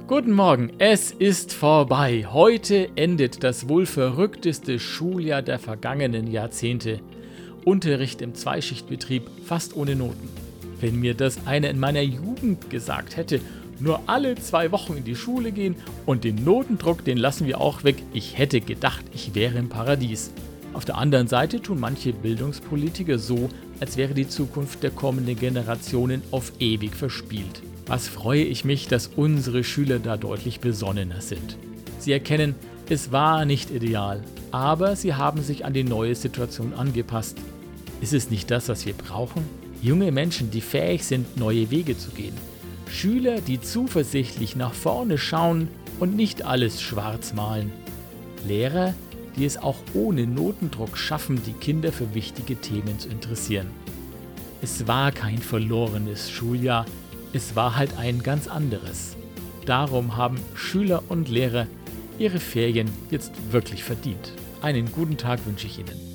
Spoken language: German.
Guten Morgen, es ist vorbei. Heute endet das wohl verrückteste Schuljahr der vergangenen Jahrzehnte. Unterricht im Zweischichtbetrieb, fast ohne Noten. Wenn mir das einer in meiner Jugend gesagt hätte, nur alle 2 Wochen in die Schule gehen und den Notendruck, den lassen wir auch weg, ich hätte gedacht, ich wäre im Paradies. Auf der anderen Seite tun manche Bildungspolitiker so, als wäre die Zukunft der kommenden Generationen auf ewig verspielt. Was freue ich mich, dass unsere Schüler da deutlich besonnener sind. Sie erkennen, es war nicht ideal, aber sie haben sich an die neue Situation angepasst. Ist es nicht das, was wir brauchen? Junge Menschen, die fähig sind, neue Wege zu gehen. Schüler, die zuversichtlich nach vorne schauen und nicht alles schwarz malen. Lehrer, die es auch ohne Notendruck schaffen, die Kinder für wichtige Themen zu interessieren. Es war kein verlorenes Schuljahr, es war halt ein ganz anderes. Darum haben Schüler und Lehrer ihre Ferien jetzt wirklich verdient. Einen guten Tag wünsche ich Ihnen.